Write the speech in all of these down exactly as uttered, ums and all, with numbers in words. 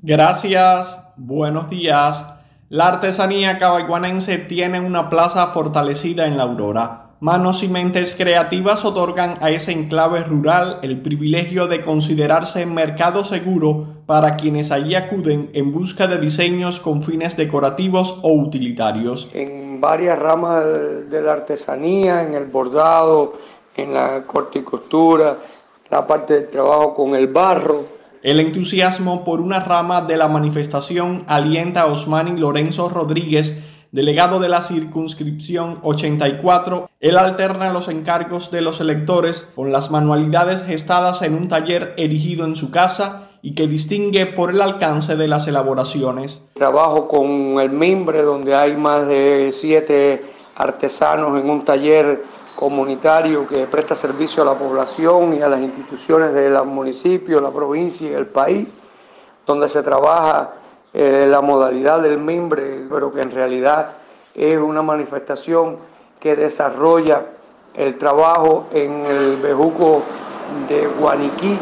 Gracias, buenos días. La artesanía cabaiguanense tiene una plaza fortalecida en La Aurora. Manos y mentes creativas otorgan a ese enclave rural el privilegio de considerarse mercado seguro para quienes allí acuden en busca de diseños con fines decorativos o utilitarios. En varias ramas de la artesanía, en el bordado, en la corte y costura, la parte del trabajo con el barro. El entusiasmo por una rama de la manifestación alienta a Osmani Lorenzo Rodríguez, delegado de la circunscripción ochenta y cuatro. Él alterna los encargos de los electores con las manualidades gestadas en un taller erigido en su casa y que distingue por el alcance de las elaboraciones. Trabajo con el mimbre, donde hay más de siete artesanos en un taller comunitario que presta servicio a la población y a las instituciones del municipio, la provincia y el país, donde se trabaja eh, la modalidad del mimbre, pero que en realidad es una manifestación que desarrolla el trabajo en el bejuco de Guaniquí,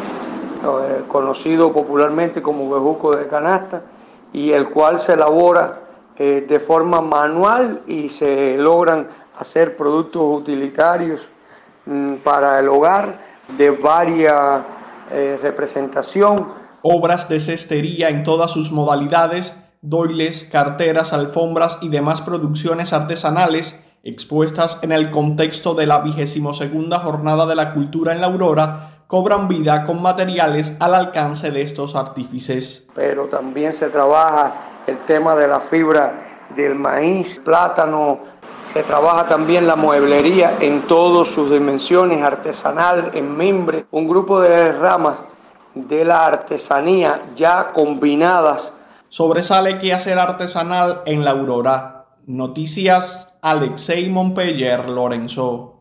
eh, conocido popularmente como bejuco de canasta, y el cual se elabora eh, de forma manual y se logran hacer productos utilitarios mmm, para el hogar de varias eh, representación. Obras de cestería en todas sus modalidades, doiles, carteras, alfombras y demás producciones artesanales expuestas en el contexto de la vigésimo segunda Jornada de la Cultura en La Aurora cobran vida con materiales al alcance de estos artífices. Pero también se trabaja el tema de la fibra del maíz, plátano, se trabaja también la mueblería en todas sus dimensiones, artesanal, en mimbre, un grupo de ramas de la artesanía ya combinadas. Sobresale quehacer artesanal en La Aurora. Noticias Alexei Montpeller Lorenzo.